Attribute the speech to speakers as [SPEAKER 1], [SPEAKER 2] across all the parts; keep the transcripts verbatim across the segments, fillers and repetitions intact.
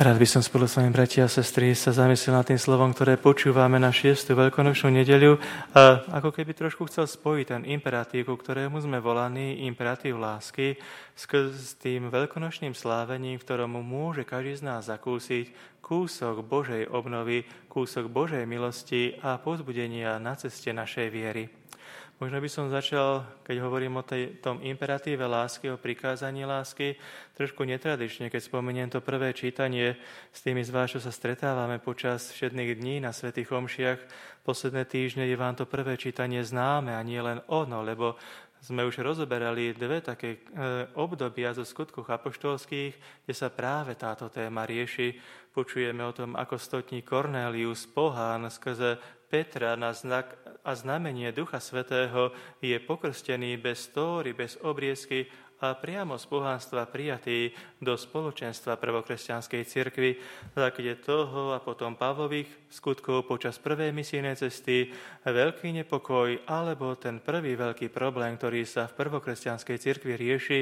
[SPEAKER 1] Rád by som spolu s vami, bratia a sestry, sa zamyslel nad tým slovom, ktoré počúvame na šiestu veľkonočnú nedeľu a ako keby trošku chcel spojiť ten imperatív, ku ktorému sme volaní, imperatív lásky, s tým veľkonočným slávením, v ktorom môže každý z nás zakúsiť kúsok Božej obnovy, kúsok Božej milosti a povzbudenia na ceste našej viery. Možno by som začal, keď hovorím o tej, tom imperatíve lásky, o prikázaní lásky, trošku netradične, keď spomeniem to prvé čítanie s tými z vás, čo sa stretávame počas všetných dní na svätých omšiach. Posledné týždne je vám to prvé čítanie známe a nie len ono, lebo sme už rozoberali dve také e, obdobia zo skutkoch apoštolských, kde sa práve táto téma rieši. Počujeme o tom, ako stotník Kornélius, pohán, skrze Petra na znak a znamenie Ducha Svätého je pokrstený bez tóry, bez obriezky a priamo z pohánstva prijatý do spoločenstva prvokresťanskej cirkvi. Na základe toho a potom Pavlových skutkov počas prvej misijnej cesty veľký nepokoj alebo ten prvý veľký problém, ktorý sa v prvokresťanskej cirkvi rieši,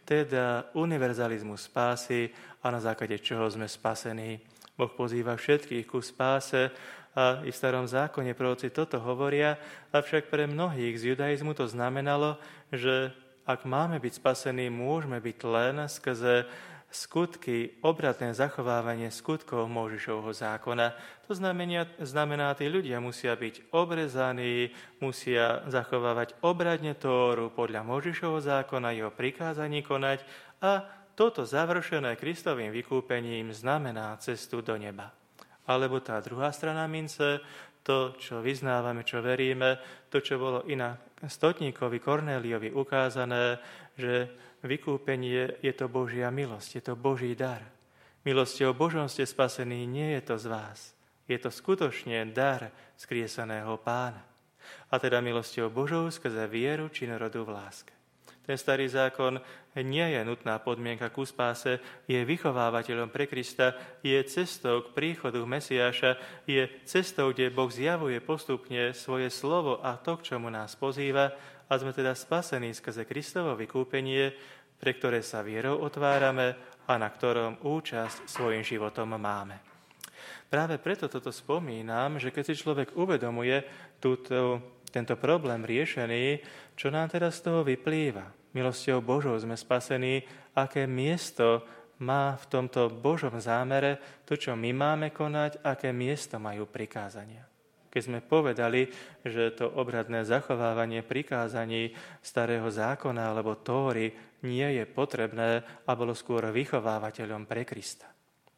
[SPEAKER 1] teda univerzalizmus spásy a na základe čoho sme spasení. Boh pozýva všetkých ku spáse, a i v starom zákone proroci toto hovoria, avšak pre mnohých z judaizmu to znamenalo, že ak máme byť spasení, môžeme byť len skrze skutky, obratné zachovávanie skutkov Mojžišovho zákona. To znamená, znamená, tí ľudia musia byť obrezaní, musia zachovávať obradne Tóru podľa Mojžišovho zákona, jeho prikázaní konať a toto završené Kristovým vykúpením znamená cestu do neba. Alebo tá druhá strana mince, to, čo vyznávame, čo veríme, to, čo bolo i na stotníkovi Kornéliovi ukázané, že vykúpenie je to Božia milosť, je to Boží dar. Milosťou Božou ste spasení, nie je to z vás. Je to skutočne dar skriesaného Pána. A teda milosťou Božou skrze vieru činorodu v láske. Ten starý zákon nie je nutná podmienka ku spáse, je vychovávateľom pre Krista, je cestou k príchodu Mesiáša, je cestou, kde Boh zjavuje postupne svoje slovo a to, k čomu nás pozýva, a sme teda spasení skrze Kristovo vykúpenie, pre ktoré sa vierou otvárame a na ktorom účasť svojim životom máme. Práve preto toto spomínam, že keď si človek uvedomuje túto, tento problém riešený, čo nám teda z toho vyplýva? Milosťou Božou sme spasení, aké miesto má v tomto Božom zámere to, čo my máme konať, aké miesto majú prikázania. Keď sme povedali, že to obradné zachovávanie prikázaní starého zákona alebo Tóry nie je potrebné a bolo skôr vychovávateľom pre Krista.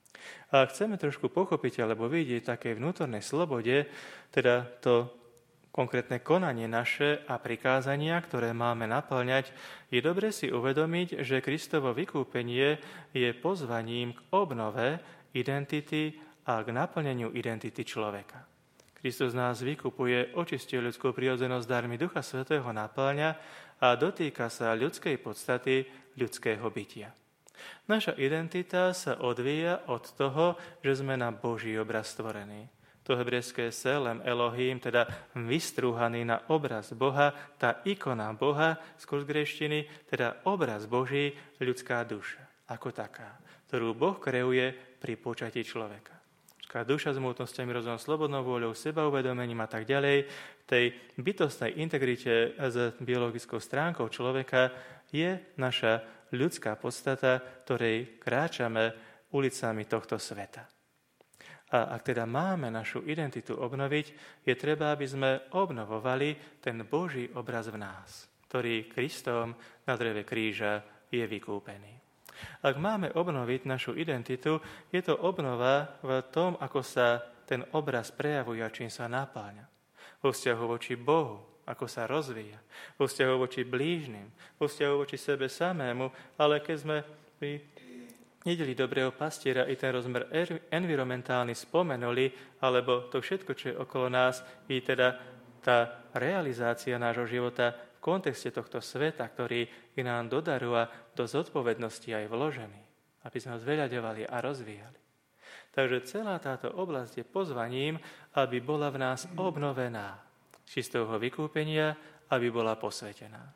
[SPEAKER 1] A chceme trošku pochopiť alebo vidieť takej vnútornej slobode, teda to konkrétne konanie naše a prikázania, ktoré máme naplňať, je dobre si uvedomiť, že Kristovo vykúpenie je pozvaním k obnove identity a k naplneniu identity človeka. Kristus nás vykupuje, očistuje ľudskú prirodzenosť darmi Ducha Svätého, naplňa a dotýka sa ľudskej podstaty, ľudského bytia. Naša identita sa odvíja od toho, že sme na Boží obraz stvorení. To hebrejské selem Elohim, teda vystrúhaný na obraz Boha, tá ikona Boha, skôr z gréštiny, teda obraz Boží, ľudská duša, ako taká, ktorú Boh kreuje pri počatí človeka. Ľudská duša s mútnosťami, rozumom, slobodnou vôľou, sebauvedomením a tak ďalej, tej bytostnej integrite s biologickou stránkou človeka je naša ľudská podstata, ktorej kráčame ulicami tohto sveta. A ak teda máme našu identitu obnoviť, je treba, aby sme obnovovali ten Boží obraz v nás, ktorý Kristom na dreve kríža je vykúpený. Ak máme obnoviť našu identitu, je to obnova v tom, ako sa ten obraz prejavuje a čím sa napáľa. Vo vzťahu voči Bohu, ako sa rozvíja, vo vzťahu voči blížnym, vo vzťahu voči sebe samému, ale keď sme pri nedeli dobrého pastiera i ten rozmer environmentálny spomenuli, alebo to všetko, čo je okolo nás, i teda tá realizácia nášho života v kontexte tohto sveta, ktorý i nám dodarúva do zodpovednosti aj vložený, aby sme ho zveľaďovali a rozvíjali. Takže celá táto oblasť je pozvaním, aby bola v nás obnovená čistého vykúpenia, aby bola posvetená.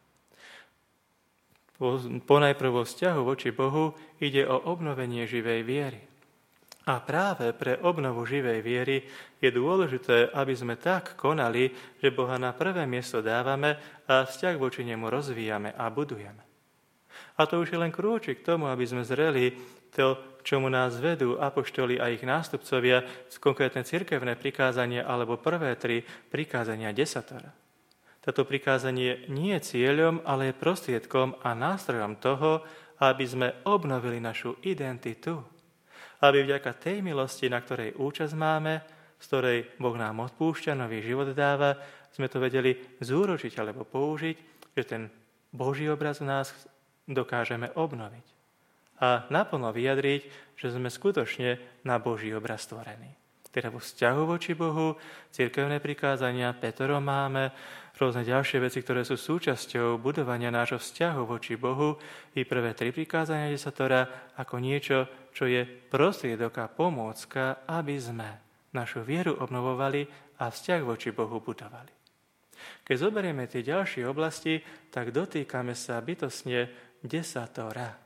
[SPEAKER 1] Ponajprv vo vzťahu voči Bohu ide o obnovenie živej viery. A práve pre obnovu živej viery je dôležité, aby sme tak konali, že Boha na prvé miesto dávame a vzťah voči nemu rozvíjame a budujeme. A to už je len krôčik k tomu, aby sme zreli to, čomu nás vedú apoštoli a ich nástupcovia, konkrétne cirkevné prikázanie alebo prvé tri prikázania desatora. Toto prikázanie nie je cieľom, ale je prostriedkom a nástrojom toho, aby sme obnovili našu identitu. Aby vďaka tej milosti, na ktorej účasť máme, z ktorej Boh nám odpúšťa, nový život dáva, sme to vedeli zúročiť alebo použiť, že ten Boží obraz v nás dokážeme obnoviť. A naplno vyjadriť, že sme skutočne na Boží obraz stvorení. Teda vo vzťahu voči Bohu, cirkevné prikázania, Petro máme, rôzne ďalšie veci, ktoré sú súčasťou budovania nášho vzťahu voči Bohu, i prvé tri prikázania desatora ako niečo, čo je prostriedok a pomôcka, aby sme našu vieru obnovovali a vzťah voči Bohu budovali. Keď zoberieme tie ďalšie oblasti, tak dotýkame sa bytostne desatora.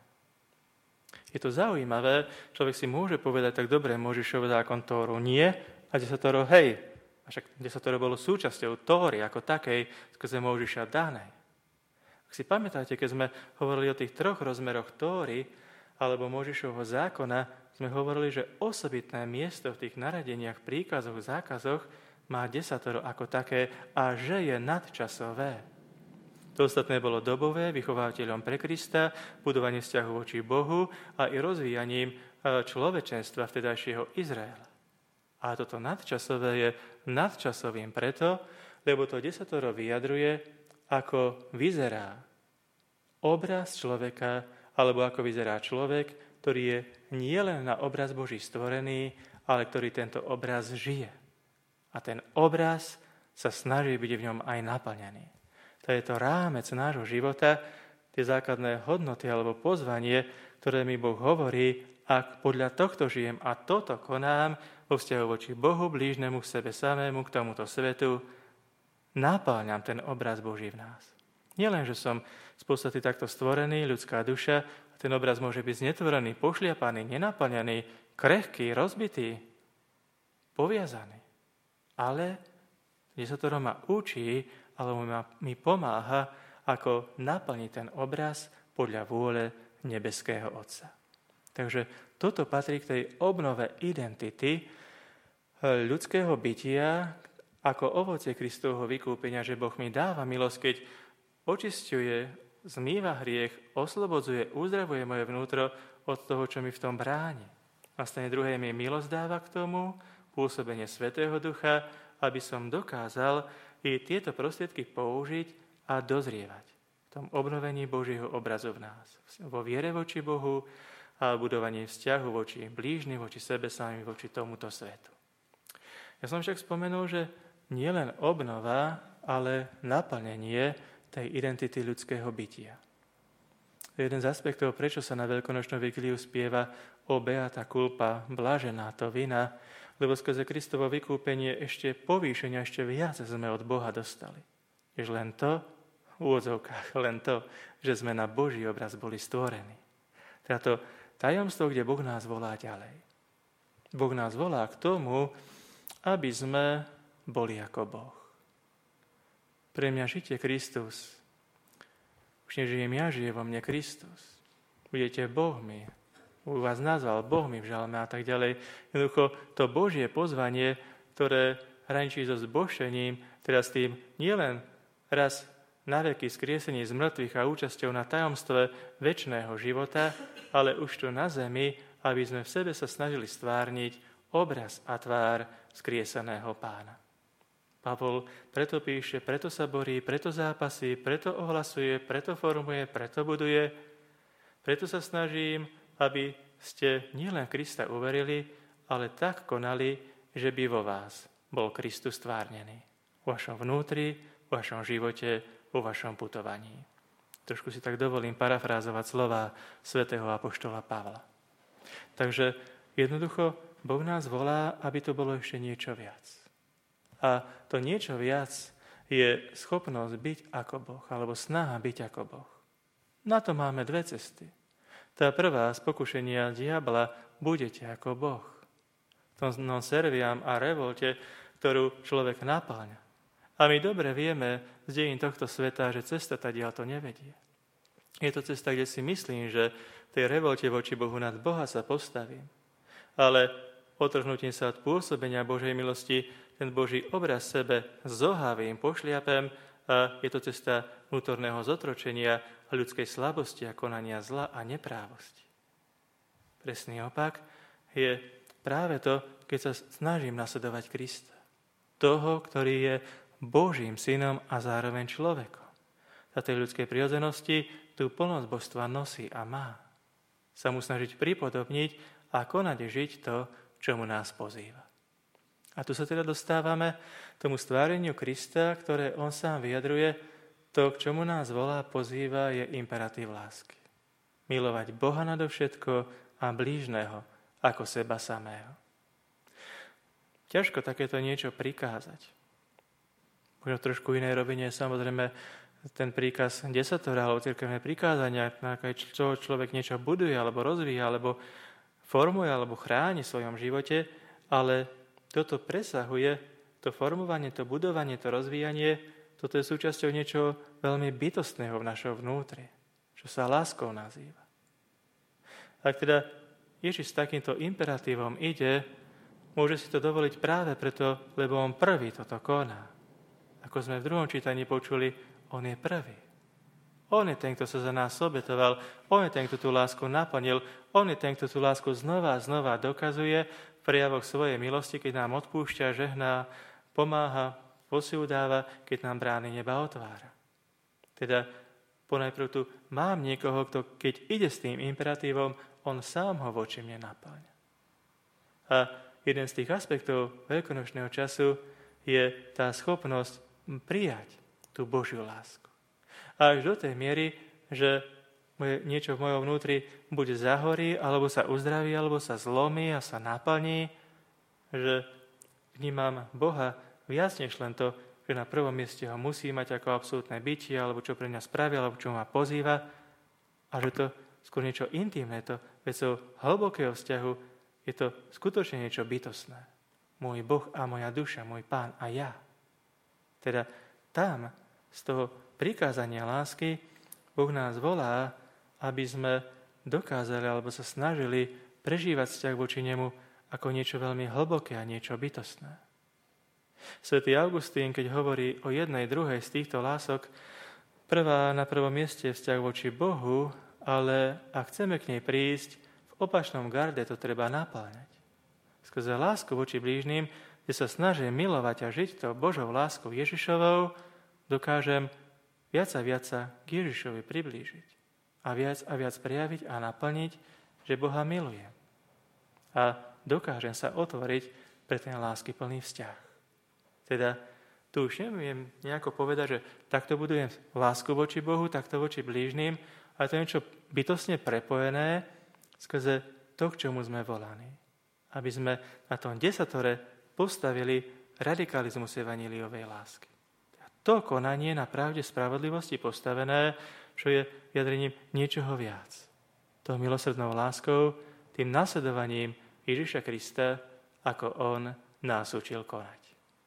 [SPEAKER 1] Je to zaujímavé, človek si môže povedať, tak dobre, Mojžišov zákon Tóru nie, a desatoro hej. A však desatoro bolo súčasťou Tóry ako takej, skrze Mojžiša danej. Ak si pamätáte, keď sme hovorili o tých troch rozmeroch Tóry alebo Mojžišovho zákona, sme hovorili, že osobitné miesto v tých naradeniach, príkazoch, zákazoch má desatoro ako také a že je nadčasové. To ostatné bolo dobové, vychovateľom pre Krista, budovanie vzťahu voči Bohu a i rozvíjaním človečenstva vtedajšieho Izraela. A toto nadčasové je nadčasovým preto, lebo to desatoro vyjadruje, ako vyzerá obraz človeka, alebo ako vyzerá človek, ktorý je nielen na obraz Boží stvorený, ale ktorý tento obraz žije. A ten obraz sa snaží byť v ňom aj naplnený. To je to rámec nášho života, tie základné hodnoty alebo pozvanie, ktoré mi Boh hovorí, ak podľa tohto žijem a toto konám vo vzťahu voči Bohu, blížnemu, k sebe samému, k tomuto svetu, napáľam ten obraz Boží v nás. Nielen, že som z podstaty takto stvorený, ľudská duša, ten obraz môže byť znetvorený, pošliapaný, nenaplňaný, krehký, rozbitý, poviazaný. Ale desatoro ma učí, alebo mi pomáha, ako naplniť ten obraz podľa vôle nebeského Otca. Takže toto patrí k tej obnove identity ľudského bytia ako ovocie Kristovho vykúpenia, že Boh mi dáva milosť, keď očisťuje, zmýva hriech, oslobodzuje, uzdravuje moje vnútro od toho, čo mi v tom bráni. Na strane druhej mi milosť dáva k tomu, pôsobenie Svätého Ducha, aby som dokázal i tieto prostriedky použiť a dozrievať v tom obnovení Božieho obrazu v nás. Vo viere voči Bohu a budovaní vzťahu voči blížnym, voči sebe samým, voči tomuto svetu. Ja som však spomenul, že nie len obnova, ale naplnenie tej identity ľudského bytia. To je jeden z aspektov, prečo sa na veľkonočnú vigíliu spieva o beata culpa, blažená to vina, lebo skrze Kristovo vykúpenie ešte povýšenia, ešte viac sme od Boha dostali. Jež len to, v úvodzovkách, len to, že sme na Boží obraz boli stvorení. Teda to tajomstvo, kde Boh nás volá ďalej. Boh nás volá k tomu, aby sme boli ako Boh. Pre mňa žitie Kristus. Už nežijem ja, žije vo mne Kristus. Budete Bohmi. U vás nazval Bohmi v žalme a tak ďalej. Jednoducho to Božie pozvanie, ktoré hraničí so zbožšením, teda s tým nielen raz na veky skriesení z mŕtvych a účasťou na tajomstve večného života, ale už tu na zemi, aby sme v sebe sa snažili stvárniť obraz a tvár skrieseného Pána. Pavol preto píše, preto sa borí, preto zápasí, preto ohlasuje, preto formuje, preto buduje, preto sa snažím, aby ste nielen Krista uverili, ale tak konali, že by vo vás bol Kristus stvárnený. V vašom vnútri, v vašom živote, vo vašom putovaní. Trošku si tak dovolím parafrázovať slova svätého apoštola Pavla. Takže jednoducho Boh nás volá, aby to bolo ešte niečo viac. A to niečo viac je schopnosť byť ako Boh, alebo snaha byť ako Boh. Na to máme dve cesty. Tá prvá z pokušenia diabla, budete ako Boh. tom non serviam a revolte, ktorú človek napáľa. A my dobre vieme z dejín tohto sveta, že cesta tadiaľ to nevedie. Je to cesta, kde si myslím, že v tej revolte voči Bohu nad Boha sa postavím. Ale otrhnutím sa od pôsobenia Božej milosti ten Boží obraz sebe zohavím, pošliapem a je to cesta vnútorného zotročenia a ľudskej slabosti a konania zla a neprávosti. Presný opak je práve to, keď sa snažím nasledovať Krista. Toho, ktorý je Božím synom a zároveň človekom. Za tej ľudskej prirodzenosti tú plnosť božstva nosí a má. Sa mu snažiť pripodobniť a konať žiť to, čomu nás pozýva. A tu sa teda dostávame k tomu stváreniu Krista, ktoré on sám vyjadruje. To, k čomu nás volá, pozýva, je imperatív lásky. Milovať Boha nadovšetko a blížneho ako seba samého. Ťažko takéto niečo prikázať. Možno v trošku inej rovine samozrejme ten príkaz desatora alebo cirkevné prikázania, na čo človek niečo buduje alebo rozvíja, alebo formuje, alebo chráni v svojom živote, ale toto presahuje, to formovanie, to budovanie, to rozvíjanie, toto je súčasťou niečo veľmi bytostného v našom vnútri, čo sa láskou nazýva. Ak teda Ježiš s takýmto imperatívom ide, môže si to dovoliť práve preto, lebo on prvý toto koná. Ako sme v druhom čítaní počuli, on je prvý. On je ten, kto sa za nás obetoval, on je ten, kto tú lásku naplnil, on je ten, kto tú lásku znova a znova dokazuje v prejavoch svojej milosti, keď nám odpúšťa, žehná, pomáha, posiudáva, keď nám brány neba otvára. Teda ponajprv tu mám niekoho, kto keď ide s tým imperatívom, on sám ho voči mne napáľa. A jeden z tých aspektov veľkonočného času je tá schopnosť prijať tú Božiu lásku. A až do tej miery, že niečo v mojom vnútri buď zahorí, alebo sa uzdraví, alebo sa zlomí a sa naplní, že vnímam Boha viac než len to, že na prvom mieste ho musí mať ako absolútne bytie, alebo čo pre mňa spraví, alebo čo ma pozýva, a že to skôr niečo intimné, to vecou hlbokého vzťahu, je to skutočne niečo bytostné. Môj Boh a moja duša, môj Pán a ja. Teda tam, z toho prikázania lásky, Boh nás volá, aby sme dokázali alebo sa snažili prežívať vzťah voči nemu ako niečo veľmi hlboké a niečo bytostné. Svätý Augustín, keď hovorí o jednej, druhej z týchto lások, prvá na prvom mieste je vzťah voči Bohu, ale ak chceme k nej prísť, v opačnom garde to treba napáľať. Skrze lásku voči blížnym, kde sa snažím milovať a žiť to Božou láskou Ježišovou, dokážem viac a viac sa k Ježišovi priblížiť a viac a viac prejaviť a naplniť, že Boha milujem. A dokážem sa otvoriť pre ten láskyplný vzťah. Teda tu už neviem nejako povedať, že takto budujem lásku voči Bohu, takto voči blížnym, ale to je niečo bytostne prepojené skrze to, k čomu sme volaní. Aby sme na tom desatore postavili radikalizmus evanjeliovej lásky. To konanie na pravde spravodlivosti postavené, čo je vyjadrením niečoho viac. To milosrdnou láskou, tým nasledovaním Ježiša Krista, ako on nás učil konať.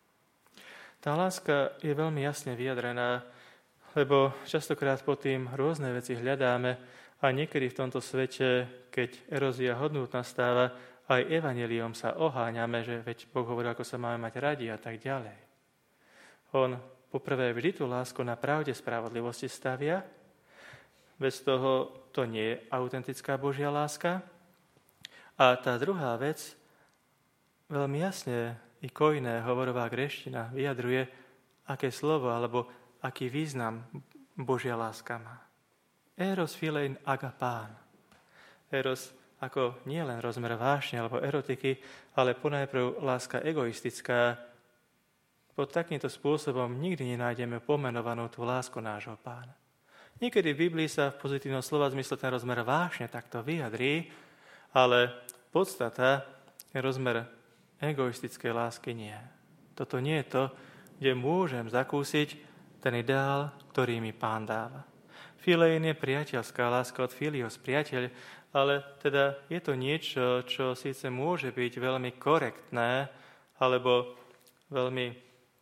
[SPEAKER 1] Tá láska je veľmi jasne vyjadrená, lebo častokrát po tým rôzne veci hľadáme a niekedy v tomto svete, keď erózia hodnôt nastáva, aj evanjeliom sa oháňame, že veď Boh hovoril, ako sa máme mať radi a tak ďalej. On poprvé vždy tú lásku na pravde spravodlivosti stavia, bez toho to nie je autentická Božia láska. A tá druhá vec, veľmi jasne i kojné hovorová gréština vyjadruje, aké slovo alebo aký význam Božia láska má. Eros philein agapán. Eros ako nie len rozmer vášne alebo erotiky, ale ponajprv láska egoistická. Pod takýmto spôsobom nikdy nenájdeme pomenovanú tú lásku nášho Pána. Niekedy v Biblii sa v pozitívnom slova zmysle ten rozmer vášne takto vyjadrí, ale podstata je rozmer egoistickej lásky nie. Toto nie je to, kde môžem zakúsiť ten ideál, ktorý mi Pán dáva. Filein je priateľská láska od filios, priateľ, ale teda je to niečo, čo síce môže byť veľmi korektné, alebo veľmi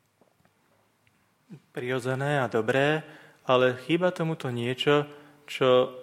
[SPEAKER 1] prirodzené a dobré, ale chýba tomuto niečo, čo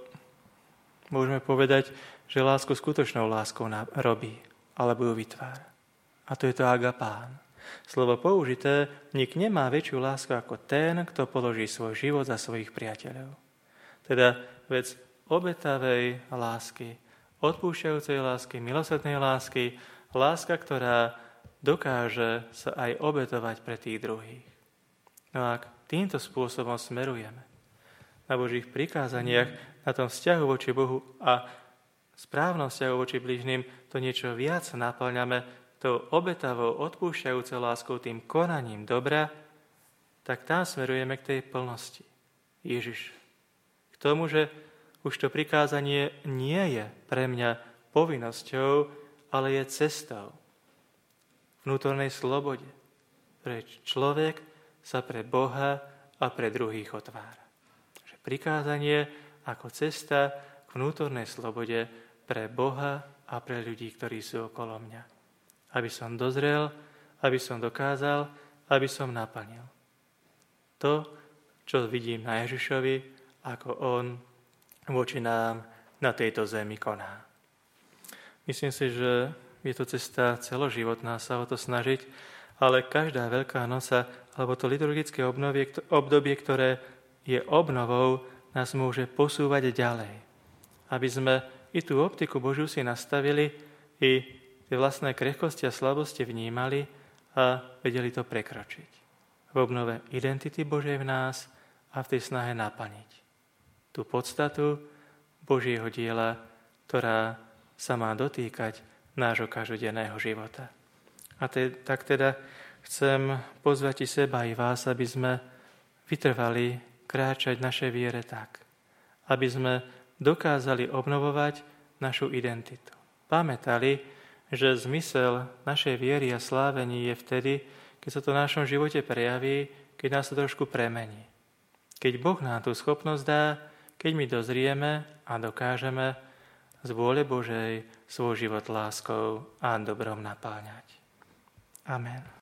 [SPEAKER 1] môžeme povedať, že lásku skutočnou láskou robí, alebo ju vytvára. A to je to agapán. Slovo použité, nik nemá väčšiu lásku ako ten, kto položí svoj život za svojich priateľov. Teda vec obetavej lásky, odpúšťajúcej lásky, milosrdnej lásky, láska, ktorá dokáže sa aj obetovať pre tých druhých. No a týmto spôsobom smerujeme na Božích prikázaniach, na tom vzťahu voči Bohu a správnom vzťahu voči bližným, to niečo viac naplňame tou obetavou, odpúšťajúcou láskou, tým konaním dobra, tak tam smerujeme k tej plnosti. Ježiš. K tomu, že už to prikázanie nie je pre mňa povinnosťou, ale je cestou. Vnútornej slobode. Preč človek sa pre Boha a pre druhých otvára. Že prikázanie ako cesta k vnútornej slobode pre Boha a pre ľudí, ktorí sú okolo mňa. Aby som dozrel, aby som dokázal, aby som naplnil. To, čo vidím na Ježišovi, ako on voči nám na tejto zemi koná. Myslím si, že je to cesta celoživotná sa o to snažiť, ale každá Veľká noc, alebo to liturgické obdobie, ktoré je obnovou, nás môže posúvať ďalej. Aby sme i tú optiku Božiu si nastavili, i tie vlastné krehkosti a slabosti vnímali a vedeli to prekročiť. V obnove identity Božej v nás a v tej snahe naplniť tú podstatu Božieho diela, ktorá sa má dotýkať nášho každodenného života. A te, tak teda chcem pozvať i seba i vás, aby sme vytrvali kráčať našej viere tak, aby sme dokázali obnovovať našu identitu. Pamätali, že zmysel našej viery a slávení je vtedy, keď sa to v našom živote prejaví, keď nás to trošku premení. Keď Boh nám tú schopnosť dá, keď my dozrieme a dokážeme z vôle Božej svoj život láskou a dobrom napáňať. Amen.